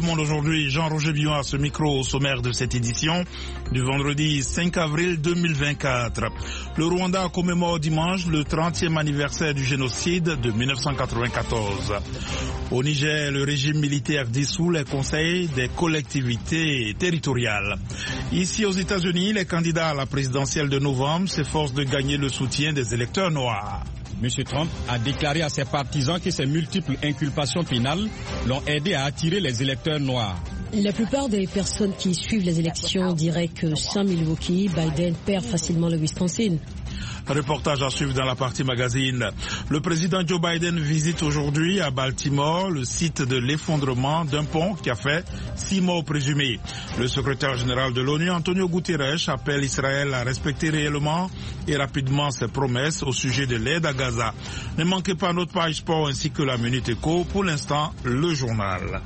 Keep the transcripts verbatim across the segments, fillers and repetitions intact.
monde aujourd'hui. Jean-Roger Billon à ce micro au sommaire de cette édition du vendredi cinq avril deux mille vingt-quatre. Le Rwanda commémore dimanche le trentième anniversaire du génocide de mille neuf cent quatre-vingt-quatorze. Au Niger, le régime militaire dissout les conseils des collectivités territoriales. Ici aux États-Unis, les candidats à la présidentielle de novembre s'efforcent de gagner le soutien des électeurs noirs. M. Trump a déclaré à ses partisans que ses multiples inculpations pénales l'ont aidé à attirer les électeurs noirs. La plupart des personnes qui suivent les élections diraient que sans Milwaukee, Biden perd facilement le Wisconsin. Reportage à suivre dans la partie magazine. Le président Joe Biden visite aujourd'hui à Baltimore le site de l'effondrement d'un pont qui a fait six morts présumés. Le secrétaire général de l'ONU, Antonio Guterres, appelle Israël à respecter réellement et rapidement ses promesses au sujet de l'aide à Gaza. Ne manquez pas notre page sport ainsi que la Minute Éco. Pour l'instant, le journal.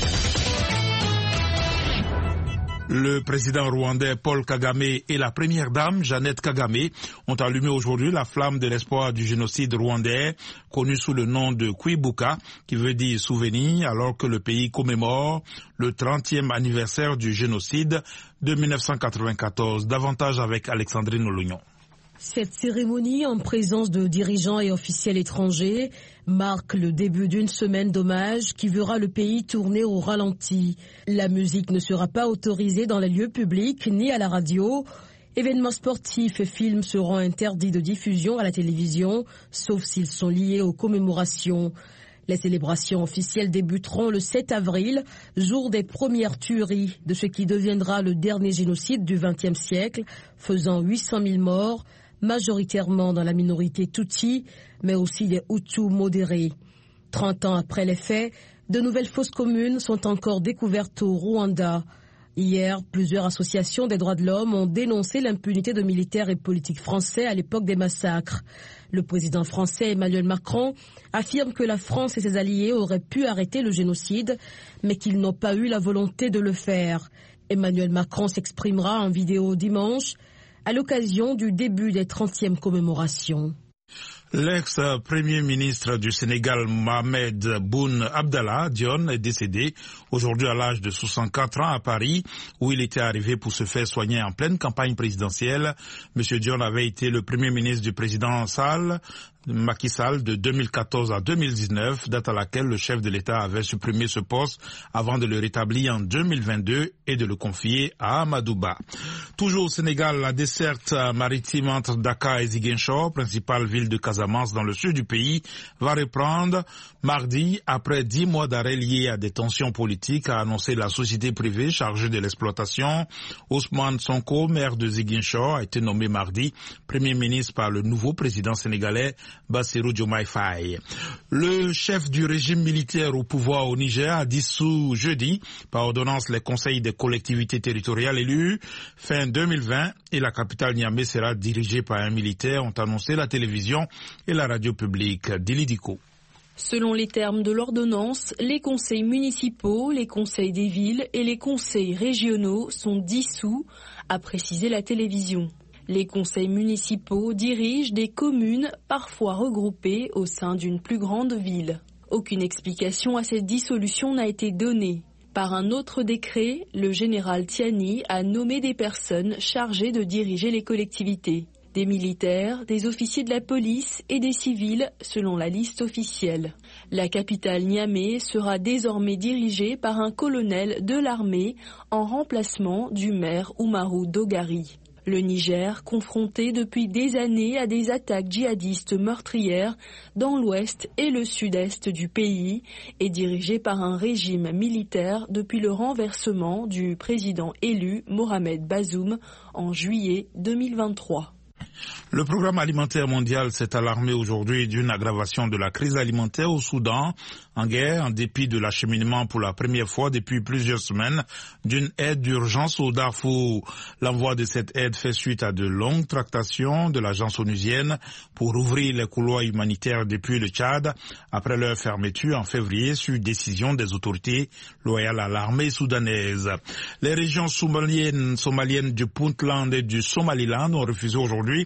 Le président rwandais Paul Kagame et la première dame Jeannette Kagame ont allumé aujourd'hui la flamme de l'espoir du génocide rwandais, connu sous le nom de Kwibuka, qui veut dire souvenir, alors que le pays commémore le trentième anniversaire du génocide de mille neuf cent quatre-vingt-quatorze. Davantage avec Alexandrine Olognon. Cette cérémonie, en présence de dirigeants et officiels étrangers, marque le début d'une semaine d'hommage qui verra le pays tourner au ralenti. La musique ne sera pas autorisée dans les lieux publics ni à la radio. Événements sportifs et films seront interdits de diffusion à la télévision, sauf s'ils sont liés aux commémorations. Les célébrations officielles débuteront le sept avril, jour des premières tueries de ce qui deviendra le dernier génocide du vingtième siècle, faisant huit cent mille morts, majoritairement dans la minorité Tutsi, mais aussi des Hutus modérés. Trente ans après les faits, de nouvelles fosses communes sont encore découvertes au Rwanda. Hier, plusieurs associations des droits de l'homme ont dénoncé l'impunité de militaires et politiques français à l'époque des massacres. Le président français Emmanuel Macron affirme que la France et ses alliés auraient pu arrêter le génocide, mais qu'ils n'ont pas eu la volonté de le faire. Emmanuel Macron s'exprimera en vidéo dimanche à l'occasion du début des trentièmes commémorations. L'ex-premier ministre du Sénégal, Mohamed Boun Abdallah Dionne, est décédé aujourd'hui à l'âge de soixante-quatre ans à Paris, où il était arrivé pour se faire soigner en pleine campagne présidentielle. Monsieur Dionne avait été le premier ministre du président Sall, Macky Sall, de deux mille quatorze à deux mille dix-neuf, date à laquelle le chef de l'État avait supprimé ce poste avant de le rétablir en deux mille vingt-deux et de le confier à Amadou Ba. Toujours au Sénégal, la desserte maritime entre Dakar et Ziguinchor, principale ville de Casamance dans le sud du pays, va reprendre mardi après dix mois d'arrêt liés à des tensions politiques, a annoncé la société privée chargée de l'exploitation. Ousmane Sonko, maire de Ziguinchor, a été nommé mardi premier ministre par le nouveau président sénégalais Bassirou Diomaye Faye. Le chef du régime militaire au pouvoir au Niger a dissous jeudi par ordonnance les conseils des collectivités territoriales élues fin deux mille vingt et la capitale Niamey sera dirigée par un militaire, ont annoncé la télévision et la radio publique. Dili Diko. Selon les termes de l'ordonnance, les conseils municipaux, les conseils des villes et les conseils régionaux sont dissous, a précisé la télévision. Les conseils municipaux dirigent des communes parfois regroupées au sein d'une plus grande ville. Aucune explication à cette dissolution n'a été donnée. Par un autre décret, le général Tiani a nommé des personnes chargées de diriger les collectivités. Des militaires, des officiers de la police et des civils selon la liste officielle. La capitale Niamey sera désormais dirigée par un colonel de l'armée en remplacement du maire Oumarou Dogari. Le Niger, confronté depuis des années à des attaques djihadistes meurtrières dans l'ouest et le sud-est du pays, est dirigé par un régime militaire depuis le renversement du président élu Mohamed Bazoum en juillet deux mille vingt-trois. Le programme alimentaire mondial s'est alarmé aujourd'hui d'une aggravation de la crise alimentaire au Soudan, en guerre, en dépit de l'acheminement pour la première fois depuis plusieurs semaines d'une aide d'urgence au Darfour. L'envoi de cette aide fait suite à de longues tractations de l'agence onusienne pour ouvrir les couloirs humanitaires depuis le Tchad, après leur fermeture en février sur décision des autorités loyales à l'armée soudanaise. Les régions somaliennes, somaliennes du Puntland et du Somaliland ont refusé aujourd'hui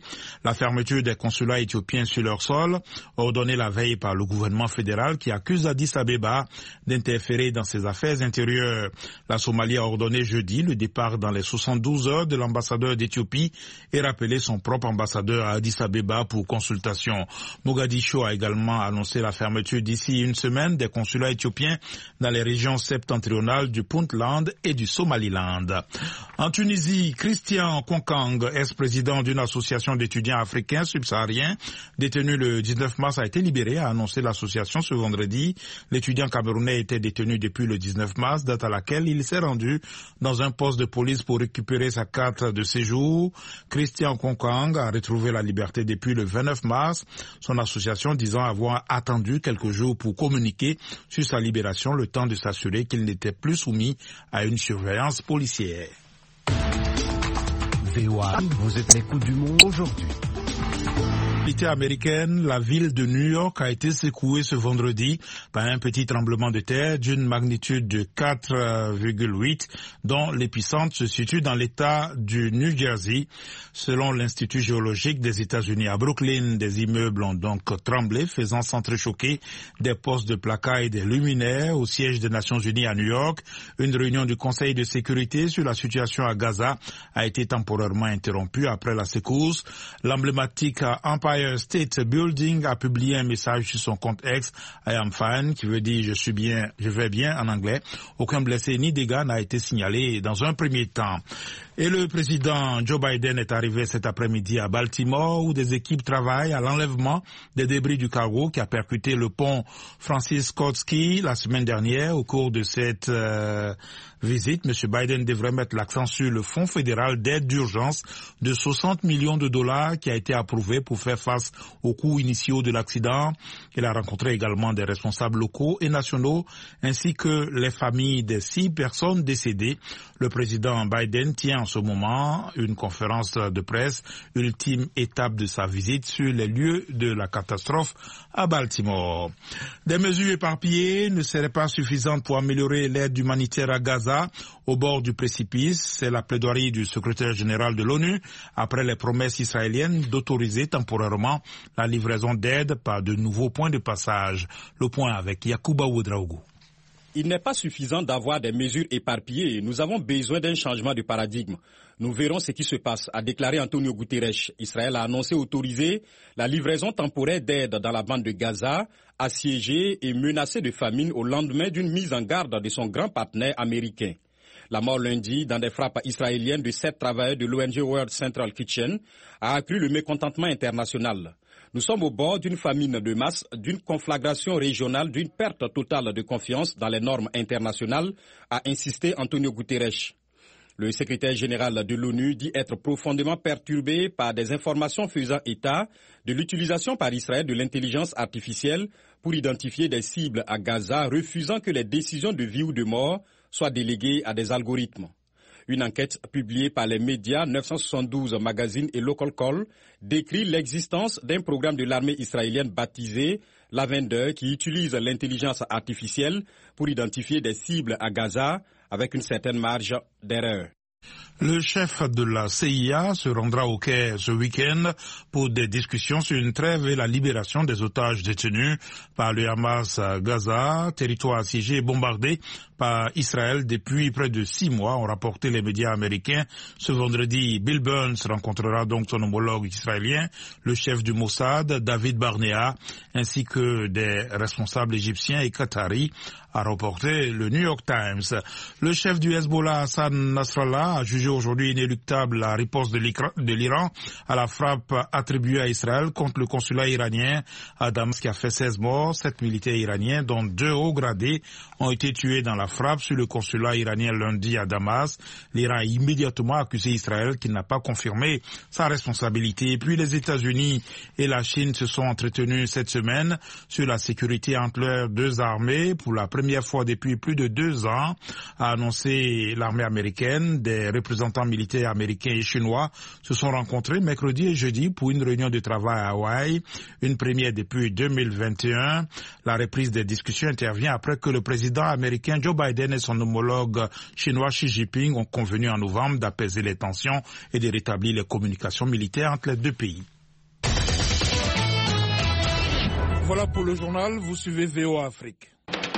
La fermeture des consulats éthiopiens sur leur sol, ordonnée la veille par le gouvernement fédéral qui accuse Addis Abeba d'interférer dans ses affaires intérieures. La Somalie a ordonné jeudi le départ dans les soixante-douze heures de l'ambassadeur d'Éthiopie et rappelé son propre ambassadeur à Addis Abeba pour consultation. Mogadiscio a également annoncé la fermeture d'ici une semaine des consulats éthiopiens dans les régions septentrionales du Puntland et du Somaliland. En Tunisie, Christian Konkang, ex-président d'une association d'étudiants africains subsahariens, détenu le dix-neuf mars, a été libéré, a annoncé l'association ce vendredi. L'étudiant camerounais était détenu depuis le dix-neuf mars, date à laquelle il s'est rendu dans un poste de police pour récupérer sa carte de séjour. Christian Konkang a retrouvé la liberté depuis le vingt-neuf mars, son association disant avoir attendu quelques jours pour communiquer sur sa libération, le temps de s'assurer qu'il n'était plus soumis à une surveillance policière. V O A, vous êtes l'écoute du monde aujourd'hui. Américaine, la ville de New York a été secouée ce vendredi par un petit tremblement de terre d'une magnitude de quatre virgule huit, dont l'épicentre se situe dans l'État du New Jersey. Selon l'Institut géologique des États-Unis à Brooklyn, des immeubles ont donc tremblé, faisant s'entrechoquer des postes de placard et des luminaires au siège des Nations Unies à New York. Une réunion du Conseil de sécurité sur la situation à Gaza a été temporairement interrompue après la secousse. L'emblématique Empire State Building a publié un message sur son compte X, I am fine, qui veut dire je suis bien, je vais bien en anglais. Aucun blessé ni dégât n'a été signalé dans un premier temps. Et le président Joe Biden est arrivé cet après-midi à Baltimore où des équipes travaillent à l'enlèvement des débris du cargo qui a percuté le pont Francis Scott Key la semaine dernière. Au cours de cette euh, visite, M. Biden devrait mettre l'accent sur le fonds fédéral d'aide d'urgence de soixante millions de dollars qui a été approuvé pour faire face aux coûts initiaux de l'accident. Il a rencontré également des responsables locaux et nationaux ainsi que les familles des six personnes décédées. Le président Biden tient en ce moment une conférence de presse, ultime étape de sa visite sur les lieux de la catastrophe à Baltimore. Des mesures éparpillées ne seraient pas suffisantes pour améliorer l'aide humanitaire à Gaza au bord du précipice. C'est la plaidoirie du secrétaire général de l'ONU après les promesses israéliennes d'autoriser temporairement la livraison d'aide par de nouveaux points de passage. Le point avec Yacouba Ouedraogo. Il n'est pas suffisant d'avoir des mesures éparpillées. Nous avons besoin d'un changement de paradigme. Nous verrons ce qui se passe, a déclaré Antonio Guterres. Israël a annoncé autoriser la livraison temporaire d'aide dans la bande de Gaza, assiégée et menacée de famine au lendemain d'une mise en garde de son grand partenaire américain. La mort lundi dans des frappes israéliennes de sept travailleurs de l'O N G World Central Kitchen a accru le mécontentement international. Nous sommes au bord d'une famine de masse, d'une conflagration régionale, d'une perte totale de confiance dans les normes internationales, a insisté Antonio Guterres. Le secrétaire général de l'ONU dit être profondément perturbé par des informations faisant état de l'utilisation par Israël de l'intelligence artificielle pour identifier des cibles à Gaza, refusant que les décisions de vie ou de mort soient déléguées à des algorithmes. Une enquête publiée par les médias neuf cent soixante-douze Magazine et Local Call décrit l'existence d'un programme de l'armée israélienne baptisé Lavender qui utilise l'intelligence artificielle pour identifier des cibles à Gaza avec une certaine marge d'erreur. Le chef de la C I A se rendra au Caire ce week-end pour des discussions sur une trêve et la libération des otages détenus par le Hamas à Gaza, territoire assiégé et bombardé par Israël depuis près de six mois, ont rapporté les médias américains. Ce vendredi, Bill Burns rencontrera donc son homologue israélien, le chef du Mossad, David Barnea, ainsi que des responsables égyptiens et qataris, a reporté le New York Times. Le chef du Hezbollah, Hassan Nasrallah, a jugé aujourd'hui inéluctable la riposte de l'Iran à la frappe attribuée à Israël contre le consulat iranien à Damas qui a fait seize morts. Sept militaires iraniens, dont deux hauts gradés, ont été tués dans la frappe sur le consulat iranien lundi à Damas. L'Iran a immédiatement accusé Israël qui n'a pas confirmé sa responsabilité. Puis les États-Unis et la Chine se sont entretenus cette semaine sur la sécurité entre leurs deux armées. Pour la première fois depuis plus de deux ans, a annoncé l'armée américaine. Des représentants militaires américains et chinois se sont rencontrés mercredi et jeudi pour une réunion de travail à Hawaï, une première depuis deux mille vingt et un. La reprise des discussions intervient après que le président américain Joe Joe Biden et son homologue chinois Xi Jinping ont convenu en novembre d'apaiser les tensions et de rétablir les communications militaires entre les deux pays. Voilà pour le journal, vous suivez V O A Afrique.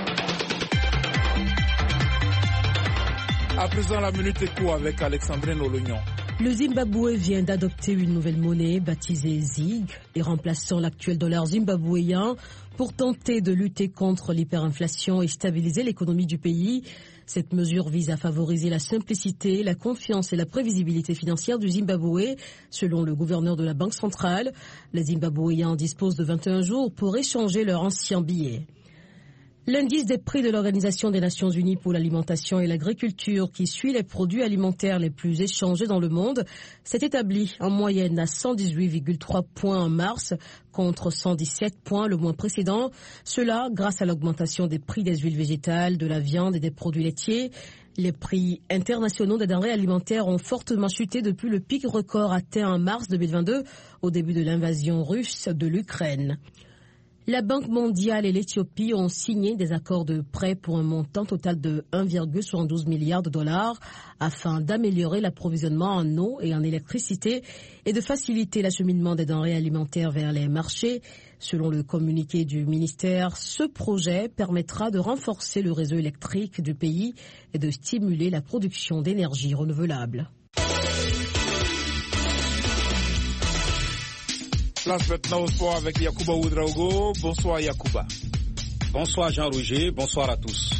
À présent, la Minute Éco avec Alexandrine Olognon. Le Zimbabwe vient d'adopter une nouvelle monnaie baptisée Zig et remplaçant l'actuel dollar zimbabwéen pour tenter de lutter contre l'hyperinflation et stabiliser l'économie du pays. Cette mesure vise à favoriser la simplicité, la confiance et la prévisibilité financière du Zimbabwe, selon le gouverneur de la Banque centrale. Les Zimbabwéens disposent de vingt et un jours pour échanger leur ancien billet. L'indice des prix de l'Organisation des Nations Unies pour l'alimentation et l'agriculture, qui suit les produits alimentaires les plus échangés dans le monde, s'est établi en moyenne à cent dix-huit virgule trois points en mars contre cent dix-sept points le mois précédent. Cela grâce à l'augmentation des prix des huiles végétales, de la viande et des produits laitiers. Les prix internationaux des denrées alimentaires ont fortement chuté depuis le pic record atteint en mars deux mille vingt-deux, au début de l'invasion russe de l'Ukraine. La Banque mondiale et l'Éthiopie ont signé des accords de prêt pour un montant total de un virgule soixante-douze milliard de dollars afin d'améliorer l'approvisionnement en eau et en électricité et de faciliter l'acheminement des denrées alimentaires vers les marchés. Selon le communiqué du ministère, ce projet permettra de renforcer le réseau électrique du pays et de stimuler la production d'énergie renouvelable. Place maintenant au sport avec Yacouba Ouedraogo. Bonsoir Yacouba. Bonsoir Jean-Roger, bonsoir à tous.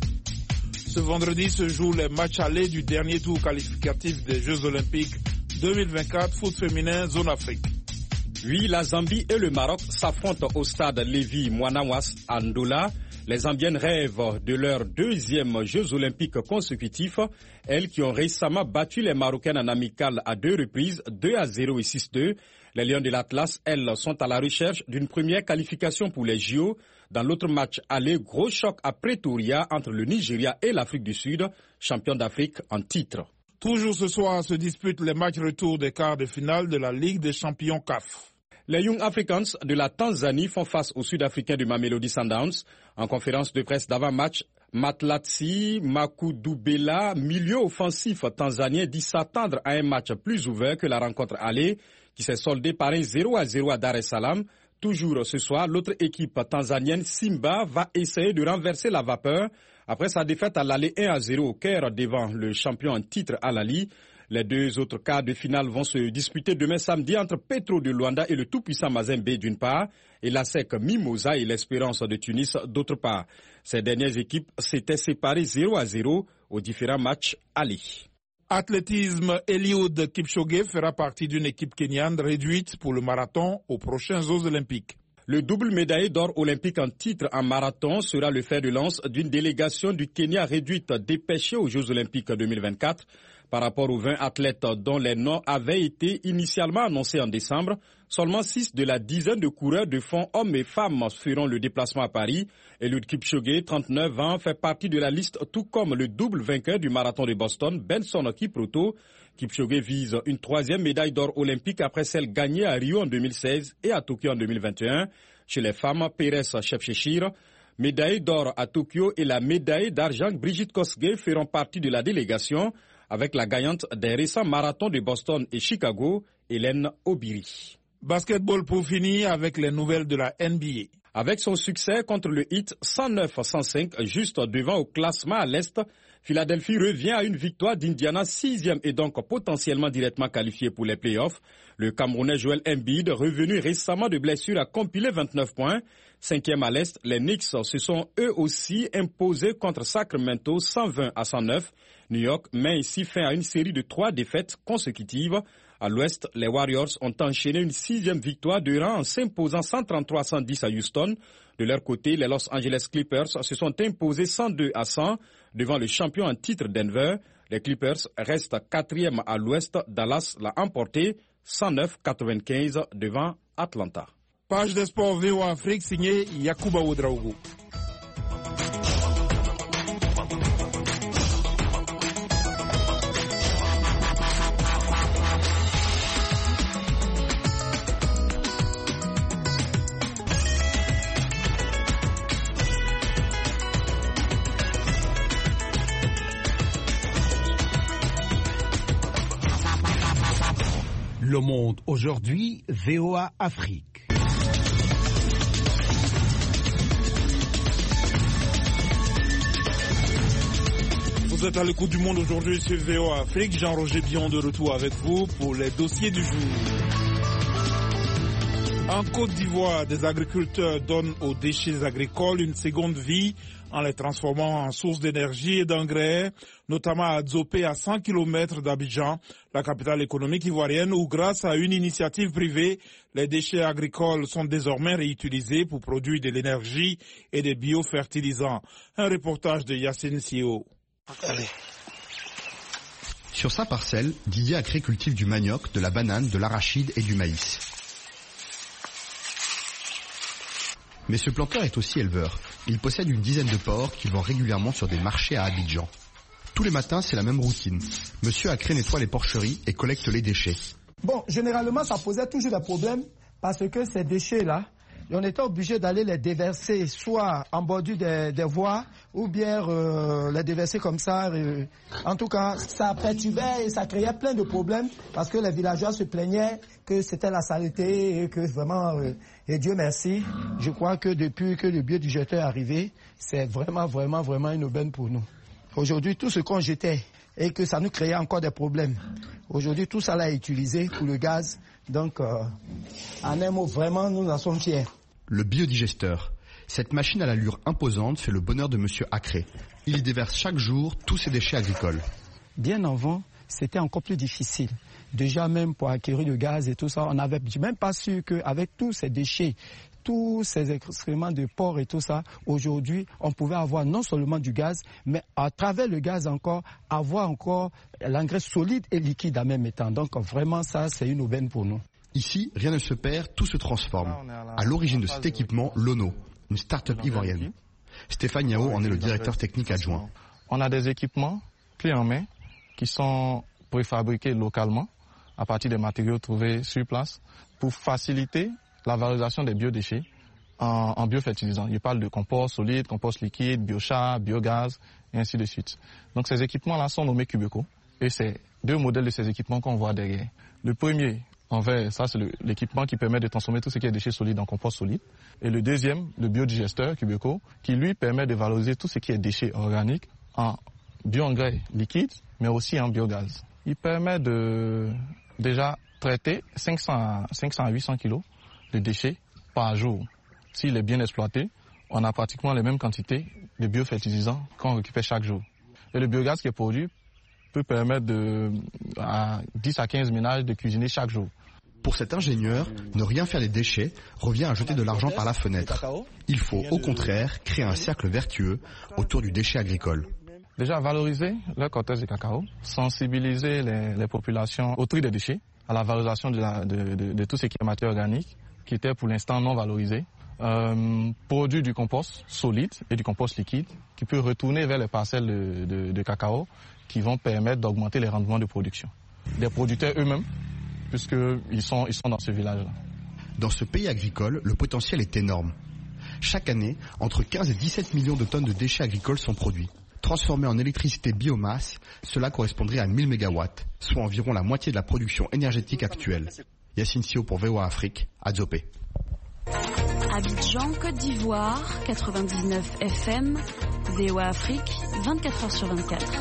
Ce vendredi se jouent les matchs allés du dernier tour qualificatif des Jeux Olympiques deux mille vingt-quatre, foot féminin, zone Afrique. Oui, la Zambie et le Maroc s'affrontent au stade Lévi Mouanawas à Ndola. Les Zambiennes rêvent de leurs deuxième Jeux Olympiques consécutifs, elles qui ont récemment battu les Marocaines en amical à deux reprises, deux à zéro et six deux. Les Lions de l'Atlas, elles, sont à la recherche d'une première qualification pour les J O. Dans l'autre match aller, gros choc à Pretoria entre le Nigeria et l'Afrique du Sud, champion d'Afrique en titre. Toujours ce soir se disputent les matchs retour des quarts de finale de la Ligue des champions C A F. Les Young Africans de la Tanzanie font face aux Sud-Africains du Mamelodi Sundowns. En conférence de presse d'avant-match, Matlatsi Makudubela, milieu offensif tanzanien, dit s'attendre à un match plus ouvert que la rencontre aller, qui s'est soldée par un zéro à zéro à Dar es Salaam. Toujours ce soir, l'autre équipe tanzanienne, Simba, va essayer de renverser la vapeur après sa défaite à l'aller un à zéro au Caire devant le champion en titre Al-Ahly. Les deux autres quarts de finale vont se disputer demain samedi entre Petro de Luanda et le tout-puissant Mazembe d'une part, et la S E C Mimosa et l'Espérance de Tunis d'autre part. Ces dernières équipes s'étaient séparées zéro à zéro aux différents matchs aller. Athlétisme, Eliud Kipchoge fera partie d'une équipe kenyane réduite pour le marathon aux prochains Jeux Olympiques. Le double médaillé d'or olympique en titre en marathon sera le fer de lance d'une délégation du Kenya réduite dépêchée aux Jeux Olympiques deux mille vingt-quatre. Par rapport aux vingt athlètes dont les noms avaient été initialement annoncés en décembre, seulement six de la dizaine de coureurs de fond hommes et femmes feront le déplacement à Paris. Eliud Kipchoge, trente-neuf ans, fait partie de la liste, tout comme le double vainqueur du marathon de Boston, Benson Kipruto. Kipchoge vise une troisième médaille d'or olympique après celle gagnée à Rio en deux mille seize et à Tokyo en deux mille vingt et un. Chez les femmes, Pérez Chepchechir, médaille d'or à Tokyo et la médaille d'argent Brigitte Kosgei feront partie de la délégation, avec la gagnante des récents marathons de Boston et Chicago, Hélène Obiri. Basketball pour finir avec les nouvelles de la N B A. Avec son succès contre le Heat cent neuf à cent cinq, juste devant au classement à l'Est, Philadelphie revient à une victoire d'Indiana, sixième et donc potentiellement directement qualifié pour les playoffs. Le Camerounais Joel Embiid, revenu récemment de blessure, a compilé vingt-neuf points. Cinquième à l'Est, les Knicks se sont eux aussi imposés contre Sacramento cent vingt à cent neuf. New York met ici fin à une série de trois défaites consécutives. À l'Ouest, les Warriors ont enchaîné une sixième victoire de rang en s'imposant cent trente-trois à cent dix à Houston. De leur côté, les Los Angeles Clippers se sont imposés cent deux à cent devant le champion en titre Denver. Les Clippers restent quatrième à l'Ouest. Dallas l'a emporté cent neuf à quatre-vingt-quinze devant Atlanta. Page des sports V O A Afrique signée Yacouba Ouedraogo. Le Monde aujourd'hui, V O A Afrique. Vous êtes à l'écoute du Monde aujourd'hui sur V O A Afrique. Jean-Roger Bion de retour avec vous pour les dossiers du jour. En Côte d'Ivoire, des agriculteurs donnent aux déchets agricoles une seconde vie en les transformant en source d'énergie et d'engrais, notamment à Dzopé, à cent kilomètres d'Abidjan, la capitale économique ivoirienne, où grâce à une initiative privée, les déchets agricoles sont désormais réutilisés pour produire de l'énergie et des biofertilisants. Un reportage de Yacine Sio. Allez. Sur sa parcelle, Didier Acré cultive du manioc, de la banane, de l'arachide et du maïs. Mais ce planteur est aussi éleveur. Il possède une dizaine de porcs qu'il vend régulièrement sur des marchés à Abidjan. Tous les matins, c'est la même routine. Monsieur Acré nettoie les porcheries et collecte les déchets. Bon, généralement, ça posait toujours des problèmes parce que ces déchets-là, on était obligé d'aller les déverser soit en bordure des, des voies ou bien euh, les déverser comme ça. Euh, en tout cas, ça perturbait et ça créait plein de problèmes parce que les villageois se plaignaient que c'était la saleté et que vraiment, euh, et Dieu merci, je crois que depuis que le biodigesteur est arrivé, c'est vraiment, vraiment, vraiment une aubaine pour nous. Aujourd'hui, tout ce qu'on jetait et que ça nous créait encore des problèmes, aujourd'hui, tout ça là est utilisé pour le gaz. Donc, euh, en un mot, vraiment, nous en sommes fiers. Le biodigesteur. Cette machine à l'allure imposante fait le bonheur de Monsieur Acré. Il y déverse chaque jour tous ses déchets agricoles. Bien avant, c'était encore plus difficile. Déjà même pour acquérir le gaz et tout ça, on n'avait même pas su qu'avec tous ces déchets, tous ces excréments de porc et tout ça, aujourd'hui, on pouvait avoir non seulement du gaz, mais à travers le gaz encore, avoir encore l'engrais solide et liquide en même temps. Donc vraiment, ça, c'est une aubaine pour nous. Ici, rien ne se perd, tout se transforme. À l'origine de cet équipement, Lono, une start-up ivoirienne. Stéphane Yao en est le directeur technique adjoint. On a des équipements clés en main qui sont préfabriqués localement à partir des matériaux trouvés sur place pour faciliter la valorisation des biodéchets en, en biofertilisants. Je parle de compost solide, compost liquide, biochar, biogaz, et ainsi de suite. Donc ces équipements-là sont nommés Cubeco et c'est deux modèles de ces équipements qu'on voit derrière. Le premier, en vert, ça c'est le, l'équipement qui permet de transformer tout ce qui est déchets solides en compost solide. Et le deuxième, le biodigesteur Cubeco, qui lui permet de valoriser tout ce qui est déchets organiques en bioengrais liquide, mais aussi en biogaz. Il permet de déjà traiter cinq cents à huit cents kilos de déchets par jour. S'il est bien exploité, on a pratiquement les mêmes quantités de biofertilisants qu'on récupère chaque jour. Et le biogaz qui est produit peut permettre de, à dix à quinze ménages de cuisiner chaque jour. Pour cet ingénieur, ne rien faire des déchets revient à jeter de l'argent par la fenêtre. Il faut au contraire créer un cercle vertueux autour du déchet agricole. Déjà valoriser le cortège de cacao, sensibiliser les, les populations au tri des déchets, à la valorisation de, la, de, de, de tout ce qui est matière organique, qui était pour l'instant non valorisé, euh, produire du compost solide et du compost liquide qui peut retourner vers les parcelles de, de, de cacao qui vont permettre d'augmenter les rendements de production. Les producteurs eux-mêmes, puisqu'ils sont, ils sont dans ce village-là. Dans ce pays agricole, le potentiel est énorme. Chaque année, entre quinze et dix-sept millions de tonnes de déchets agricoles sont produits. Transformés en électricité biomasse, cela correspondrait à mille mégawatts, soit environ la moitié de la production énergétique actuelle. Yacine Sio pour V O A Afrique, à Dzopé. Abidjan, Côte d'Ivoire, quatre-vingt-dix-neuf F M, V O A Afrique, vingt-quatre heures sur vingt-quatre.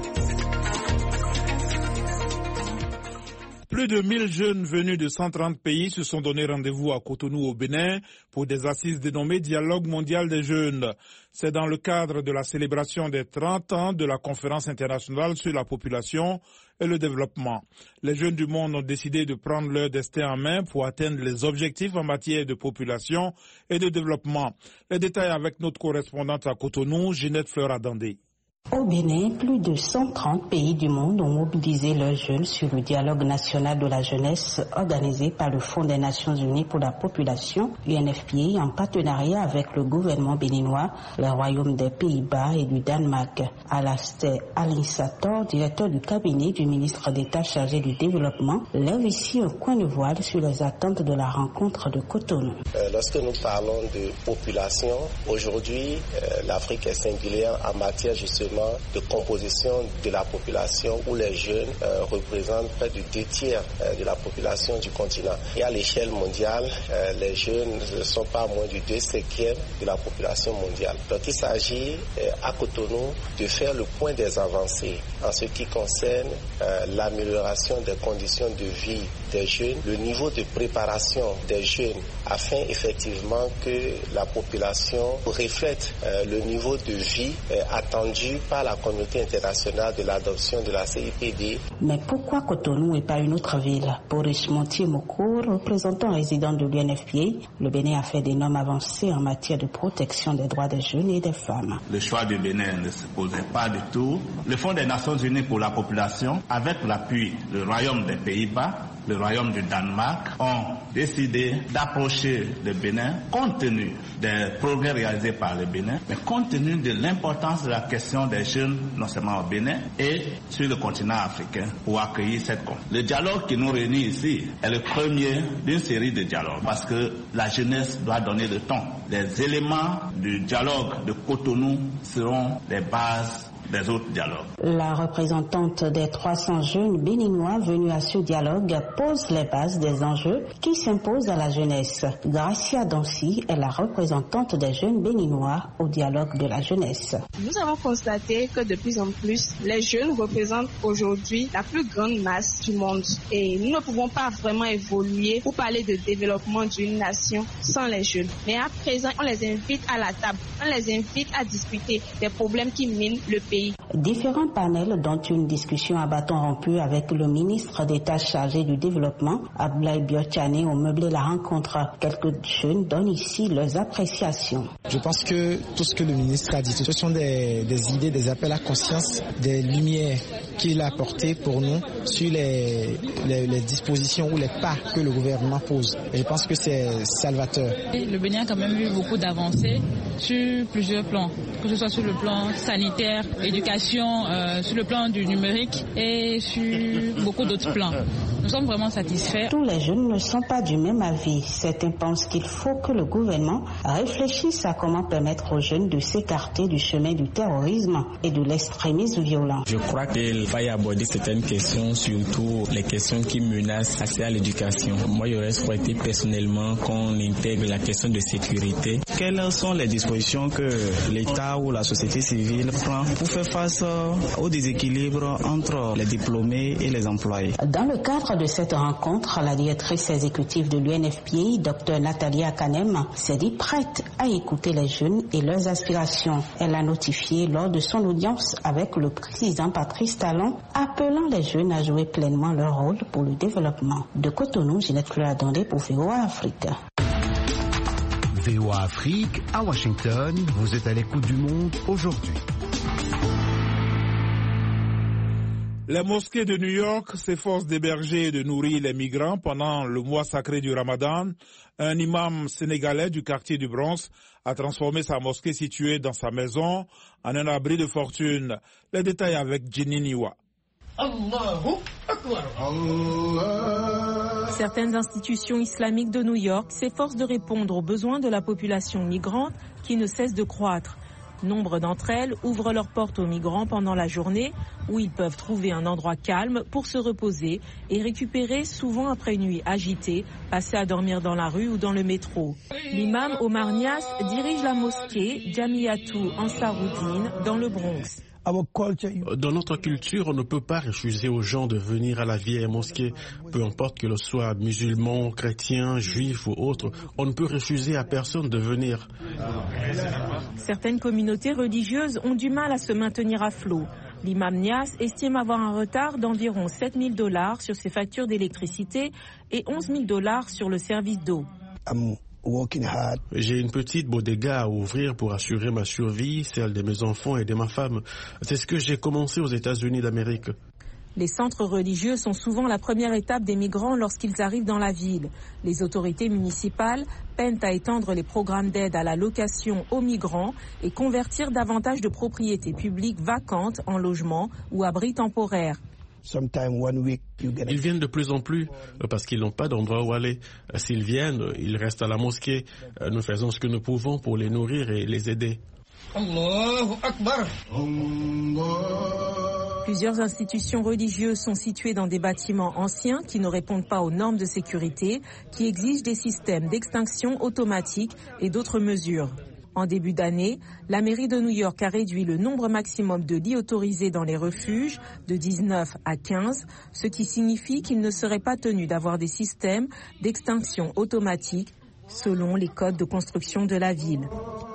Plus de mille jeunes venus de cent trente pays se sont donné rendez-vous à Cotonou au Bénin pour des assises dénommées Dialogue mondial des jeunes. C'est dans le cadre de la célébration des trente ans de la conférence internationale sur la population et le développement. Les jeunes du monde ont décidé de prendre leur destin en main pour atteindre les objectifs en matière de population et de développement. Les détails avec notre correspondante à Cotonou, Ginette Fleur-Adandé. Au Bénin, plus de cent trente pays du monde ont mobilisé leurs jeunes sur le dialogue national de la jeunesse organisé par le Fonds des Nations Unies pour la population, U N F P A, en partenariat avec le gouvernement béninois, le Royaume des Pays-Bas et du Danemark. Alastair Alinsator, directeur du cabinet du ministre d'État chargé du développement, lève ici un coin de voile sur les attentes de la rencontre de Cotonou. Euh, lorsque nous parlons de population, aujourd'hui, euh, l'Afrique est singulière en matière justement effectivement de composition de la population où les jeunes euh, représentent près de deux tiers euh, de la population du continent. Et à l'échelle mondiale, euh, les jeunes ne sont pas moins du deux cinquièmes de la population mondiale. Donc il s'agit euh, à Cotonou de faire le point des avancées en ce qui concerne euh, l'amélioration des conditions de vie des jeunes, le niveau de préparation des jeunes afin effectivement que la population reflète euh, le niveau de vie euh, attendu par la communauté internationale de l'adoption de la C I P D. Mais pourquoi Cotonou et pas une autre ville? Pour Montier Moko, représentant résident de l'U N F P A, le Bénin a fait d'énormes avancées en matière de protection des droits des jeunes et des femmes. Le choix du Bénin ne se posait pas du tout. Le Fonds des Nations Unies pour la population, avec l'appui du Royaume des Pays-Bas, le Royaume du Danemark, ont décidé d'approcher le Bénin compte tenu des progrès réalisés par le Bénin, mais compte tenu de l'importance de la question des jeunes, non seulement au Bénin et sur le continent africain, pour accueillir cette conférence. Le dialogue qui nous réunit ici est le premier d'une série de dialogues, parce que la jeunesse doit donner le ton. Les éléments du dialogue de Cotonou seront les bases des autres dialogues. La représentante des trois cents jeunes béninois venus à ce dialogue pose les bases des enjeux qui s'imposent à la jeunesse. Gracia Dancy est la représentante des jeunes béninois au dialogue de la jeunesse. Nous avons constaté que de plus en plus, les jeunes représentent aujourd'hui la plus grande masse du monde. Et nous ne pouvons pas vraiment évoluer ou parler de développement d'une nation sans les jeunes. Mais à présent, on les invite à la table, on les invite à discuter des problèmes qui minent le pays. Différents panels, dont une discussion à bâton rompu avec le ministre d'État chargé du développement, Abdoulaye Biotchane, ont meublé la rencontre. Quelques jeunes donnent ici leurs appréciations. Je pense que tout ce que le ministre a dit, ce sont des, des idées, des appels à conscience, des lumières qu'il a apportées pour nous sur les, les, les dispositions ou les pas que le gouvernement pose. Et je pense que c'est salvateur. Le Bénin a quand même eu beaucoup d'avancées sur plusieurs plans, que ce soit sur le plan sanitaire, éducation, euh, sur le plan du numérique et sur beaucoup d'autres plans. Nous sommes vraiment satisfaits. Tous les jeunes ne sont pas du même avis. Certains pensent qu'il faut que le gouvernement réfléchisse à comment permettre aux jeunes de s'écarter du chemin du terrorisme et de l'extrémisme violent. Je crois qu'il va y aborder certaines questions, surtout les questions qui menacent l'accès à l'éducation. Moi, j'aurais souhaité personnellement qu'on intègre la question de sécurité. Quelles sont les dispositions que l'État ou la société civile prend pour faire face au déséquilibre entre les diplômés et les employés? Dans le cadre de cette rencontre, la directrice exécutive de l'U N F P A, Dr Nathalie Akanem, s'est dit prête à écouter les jeunes et leurs aspirations. Elle a notifié lors de son audience avec le président Patrice Talon, appelant les jeunes à jouer pleinement leur rôle pour le développement. De Cotonou, Ginette Fleur-Adondé pour V O A Afrique. V O A Afrique, à Washington, vous êtes à l'écoute du monde aujourd'hui. Les mosquées de New York s'efforcent d'héberger et de nourrir les migrants pendant le mois sacré du Ramadan. Un imam sénégalais du quartier du Bronx a transformé sa mosquée située dans sa maison en un abri de fortune. Les détails avec Jenny Niwa. Allahu Akbar. Certaines institutions islamiques de New York s'efforcent de répondre aux besoins de la population migrante qui ne cesse de croître. Nombre d'entre elles ouvrent leurs portes aux migrants pendant la journée où ils peuvent trouver un endroit calme pour se reposer et récupérer, souvent après une nuit agitée, passer à dormir dans la rue ou dans le métro. L'imam Omar Nias dirige la mosquée Jamiatou Ansaroudine dans le Bronx. Dans notre culture, on ne peut pas refuser aux gens de venir à la vieille mosquée. Peu importe que l'on soit musulman, chrétien, juif ou autre, on ne peut refuser à personne de venir. Certaines communautés religieuses ont du mal à se maintenir à flot. L'imam Nias estime avoir un retard d'environ sept mille dollars sur ses factures d'électricité et onze mille dollars sur le service d'eau. J'ai une petite bodega à ouvrir pour assurer ma survie, celle de mes enfants et de ma femme. C'est ce que j'ai commencé aux États-Unis d'Amérique. Les centres religieux sont souvent la première étape des migrants lorsqu'ils arrivent dans la ville. Les autorités municipales peinent à étendre les programmes d'aide à la location aux migrants et convertir davantage de propriétés publiques vacantes en logements ou abris temporaires. Ils viennent de plus en plus parce qu'ils n'ont pas d'endroit où aller. S'ils viennent, ils restent à la mosquée. Nous faisons ce que nous pouvons pour les nourrir et les aider. Allahu Akbar. Plusieurs institutions religieuses sont situées dans des bâtiments anciens qui ne répondent pas aux normes de sécurité, qui exigent des systèmes d'extinction automatique et d'autres mesures. En début d'année, la mairie de New York a réduit le nombre maximum de lits autorisés dans les refuges de dix-neuf à quinze, ce qui signifie qu'il ne serait pas tenu d'avoir des systèmes d'extinction automatique selon les codes de construction de la ville.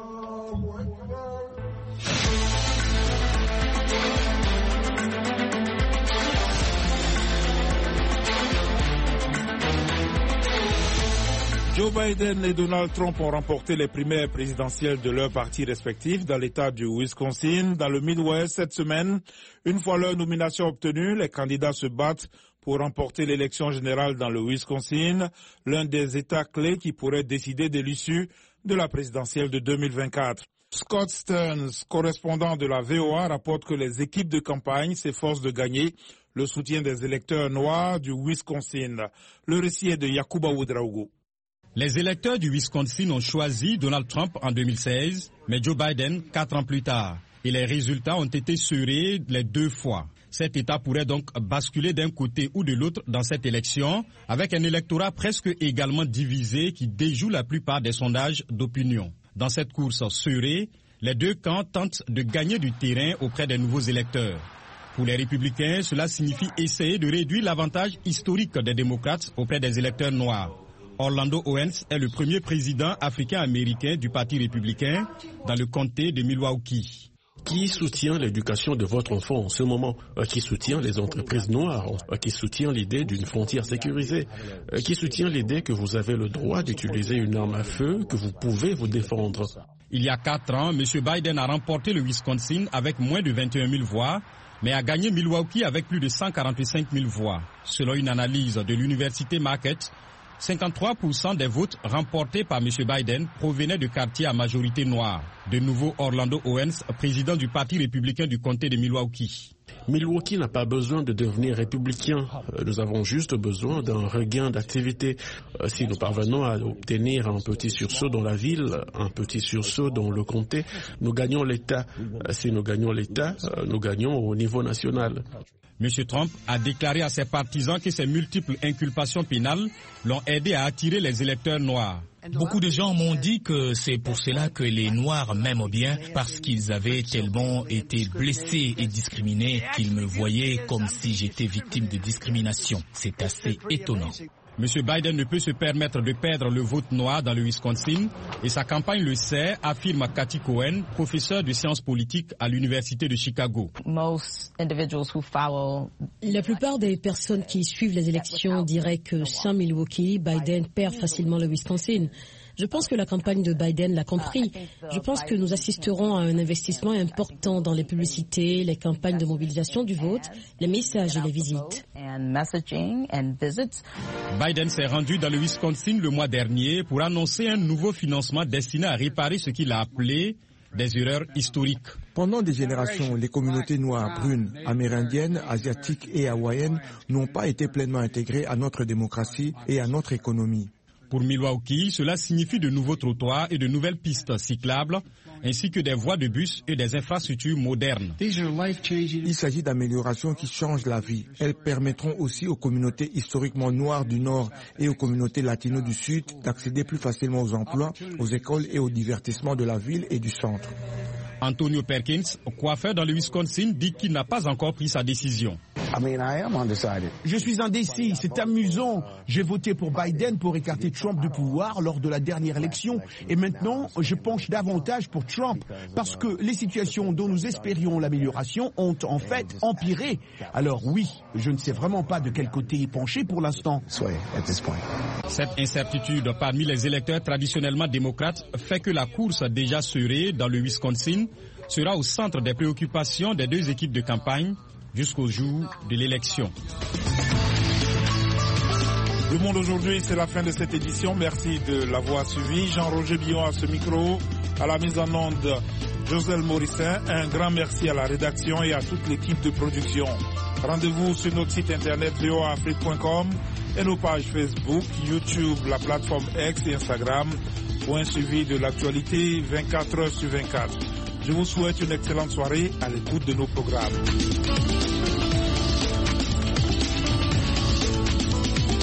Joe Biden et Donald Trump ont remporté les primaires présidentielles de leurs partis respectifs dans l'État du Wisconsin, dans le Midwest cette semaine. Une fois leur nomination obtenue, les candidats se battent pour remporter l'élection générale dans le Wisconsin, l'un des États clés qui pourrait décider de l'issue de la présidentielle de deux mille vingt-quatre. Scott Stearns, correspondant de la V O A, rapporte que les équipes de campagne s'efforcent de gagner le soutien des électeurs noirs du Wisconsin. Le récit est de Yacouba Ouedraogo. Les électeurs du Wisconsin ont choisi Donald Trump en deux mille seize, mais Joe Biden quatre ans plus tard. Et les résultats ont été serrés les deux fois. Cet État pourrait donc basculer d'un côté ou de l'autre dans cette élection, avec un électorat presque également divisé qui déjoue la plupart des sondages d'opinion. Dans cette course serrée, les deux camps tentent de gagner du terrain auprès des nouveaux électeurs. Pour les républicains, cela signifie essayer de réduire l'avantage historique des démocrates auprès des électeurs noirs. Orlando Owens est le premier président africain-américain du Parti républicain dans le comté de Milwaukee. Qui soutient l'éducation de votre enfant en ce moment? Qui soutient les entreprises noires? Qui soutient l'idée d'une frontière sécurisée? Qui soutient l'idée que vous avez le droit d'utiliser une arme à feu, que vous pouvez vous défendre? Il y a quatre ans, M. Biden a remporté le Wisconsin avec moins de vingt et un mille voix, mais a gagné Milwaukee avec plus de cent quarante-cinq mille voix. Selon une analyse de l'université Marquette, cinquante-trois pour cent des votes remportés par M. Biden provenaient de quartiers à majorité noire. De nouveau, Orlando Owens, président du Parti républicain du comté de Milwaukee. Milwaukee n'a pas besoin de devenir républicain. Nous avons juste besoin d'un regain d'activité. Si nous parvenons à obtenir un petit sursaut dans la ville, un petit sursaut dans le comté, nous gagnons l'État. Si nous gagnons l'État, nous gagnons au niveau national. M. Trump a déclaré à ses partisans que ses multiples inculpations pénales l'ont aidé à attirer les électeurs noirs. Beaucoup de gens m'ont dit que c'est pour cela que les Noirs m'aiment bien, parce qu'ils avaient tellement été blessés et discriminés qu'ils me voyaient comme si j'étais victime de discrimination. C'est assez étonnant. M. Biden ne peut se permettre de perdre le vote noir dans le Wisconsin et sa campagne le sait, affirme Cathy Cohen, professeure de sciences politiques à l'Université de Chicago. La plupart des personnes qui suivent les élections diraient que sans Milwaukee, Biden perd facilement le Wisconsin. Je pense que la campagne de Biden l'a compris. Je pense que nous assisterons à un investissement important dans les publicités, les campagnes de mobilisation du vote, les messages et les visites. Biden s'est rendu dans le Wisconsin le mois dernier pour annoncer un nouveau financement destiné à réparer ce qu'il a appelé des erreurs historiques. Pendant des générations, les communautés noires, brunes, amérindiennes, asiatiques et hawaïennes n'ont pas été pleinement intégrées à notre démocratie et à notre économie. Pour Milwaukee, cela signifie de nouveaux trottoirs et de nouvelles pistes cyclables, ainsi que des voies de bus et des infrastructures modernes. Il s'agit d'améliorations qui changent la vie. Elles permettront aussi aux communautés historiquement noires du Nord et aux communautés latino du Sud d'accéder plus facilement aux emplois, aux écoles et aux divertissements de la ville et du centre. Antonio Perkins, coiffeur dans le Wisconsin, dit qu'il n'a pas encore pris sa décision. Je suis indécis, c'est amusant. J'ai voté pour Biden pour écarter Trump du pouvoir lors de la dernière élection et maintenant je penche davantage pour Trump parce que les situations dont nous espérions l'amélioration ont en fait empiré. Alors oui, je ne sais vraiment pas de quel côté y pencher pour l'instant. Cette incertitude parmi les électeurs traditionnellement démocrates fait que la course déjà serrée dans le Wisconsin sera au centre des préoccupations des deux équipes de campagne jusqu'au jour de l'élection. Le Monde aujourd'hui, c'est la fin de cette édition. Merci de l'avoir suivi. Jean-Roger Billon à ce micro, à la mise en onde, Joselle Morissin. Un grand merci à la rédaction et à toute l'équipe de production. Rendez-vous sur notre site internet v o a afrique point com et nos pages Facebook, YouTube, la plateforme X et Instagram pour un suivi de l'actualité vingt-quatre heures sur vingt-quatre. Je vous souhaite une excellente soirée à l'écoute de nos programmes.